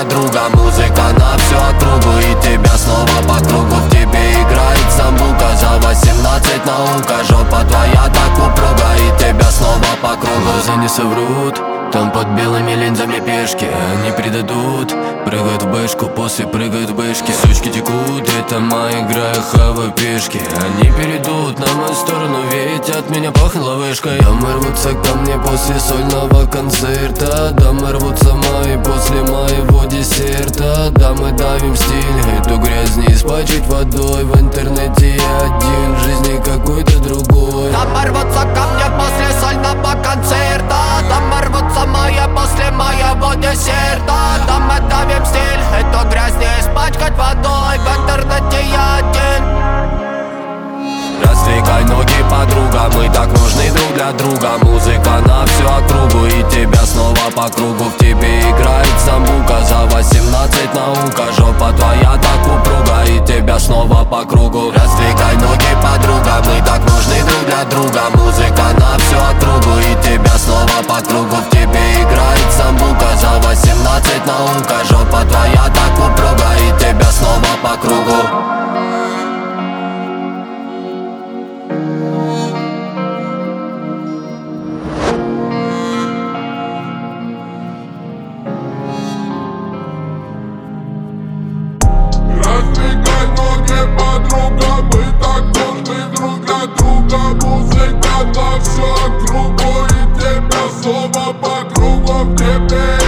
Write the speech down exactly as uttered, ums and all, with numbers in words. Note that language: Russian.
для друга. Музыка на всю округу и тебя снова по кругу. В тебе играет самбука, за восемнадцать наука. Жопа твоя так упруга и тебя снова по кругу. Глаза не соврут, там под белыми линзами пешки. Они предадут, прыгают в бэшку, после прыгают в бэшки. Сучки текут, это моя игра, я хаваю пешки. Они перейдут на мою сторону, ведь от меня пахнуло вышкой. Дамы рвутся ко мне после сольного концерта. Дамы рвутся мои после моего десерта. Да, мы давим стиль, эту грязь не испачкать водой. В интернете я один, в жизни какой-то другой. Дамы рвутся ко мне после сольного концерта. Дамы рвутся мои после моего десерта. Да, мы давим стиль, эту грязь не испачкать водой. В интернете я один. Раздвигай ноги, подруга, мы так нужны друг для друга. Музыка на всю округу и тебя снова по кругу. В тебе играет самбука, за восемнадцать наука. Жопа твоя так упруга и тебя снова по кругу. Раздвигай ноги, подруга, мы так нужны друг для друга. Музыка на всю округу и тебя снова по кругу. В тебе играет самбука, за восемнадцать наука. Жопа твоя так упруга и тебя снова по кругу. Раздвигай ноги, подруга, мы так нужны друг для друга. Музыка на всю округу и тебя снова по кругу. В тебе